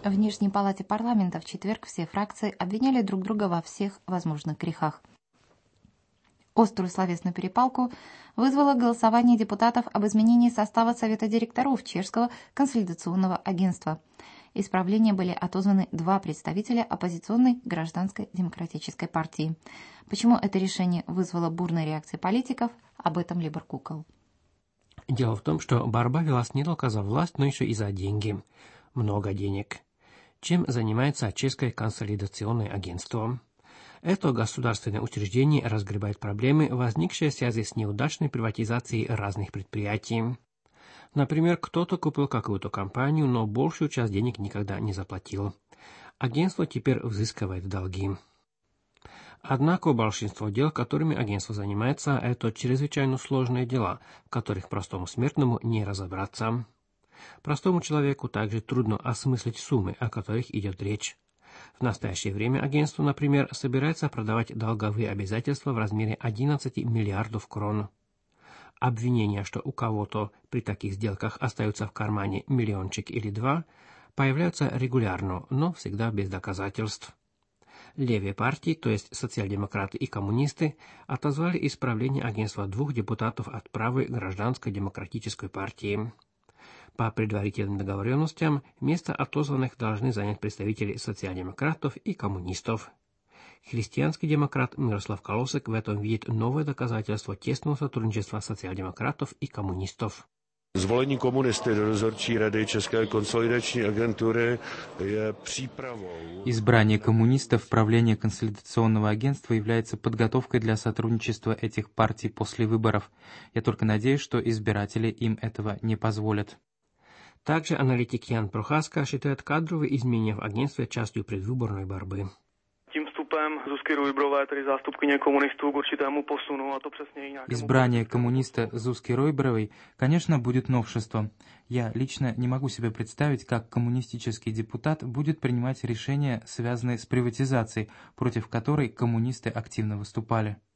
В Нижней палате парламента в четверг все фракции обвиняли друг друга во всех возможных грехах. Острую словесную перепалку вызвало голосование депутатов об изменении состава Совета директоров Чешского консолидационного агентства. Из правления были отозваны 2 представителя оппозиционной гражданской демократической партии. Почему это решение вызвало бурные реакции политиков, об этом Либор Кукол. Дело в том, что борьба велась не только за власть, но еще и за деньги. Много денег. Чем занимается Чешское консолидационное агентство? Это государственное учреждение разгребает проблемы, возникшие в связи с неудачной приватизацией разных предприятий. Например, кто-то купил какую-то компанию, но большую часть денег никогда не заплатил. Агентство теперь взыскивает долги. Однако большинство дел, которыми агентство занимается, это чрезвычайно сложные дела, в которых простому смертному не разобраться. Простому человеку также трудно осмыслить суммы, о которых идет речь. В настоящее время агентство, например, собирается продавать долговые обязательства в размере 11 миллиардов крон. Обвинения, что у кого-то при таких сделках остаются в кармане миллиончик или 2, появляются регулярно, но всегда без доказательств. Левые партии, то есть социал-демократы и коммунисты, отозвали из правления агентства 2 депутатов от правой гражданской демократической партии. По предварительным договоренностям, место отозванных должны занять представители социал-демократов и коммунистов. Христианский демократ Мирослав Калосек в этом видит новое доказательство тесного сотрудничества социал-демократов и коммунистов. Zvolení komunisty do dozorčí rady České konsolidační agentury je přípravou. Избрание коммунистов в правление консолидационного агентства является подготовкой для сотрудничества этих партий после выборов. Я только надеюсь, что избиратели им этого не позволят. Также аналитик Ян Прохаска считает кадровые изменения в агентстве частью предвыборной борьбы. Избрание коммуниста Зузки Ройбровой, конечно, будет новшеством. Я лично не могу себе представить, как коммунистический депутат будет принимать решения, связанные с приватизацией, против которой коммунисты активно выступали.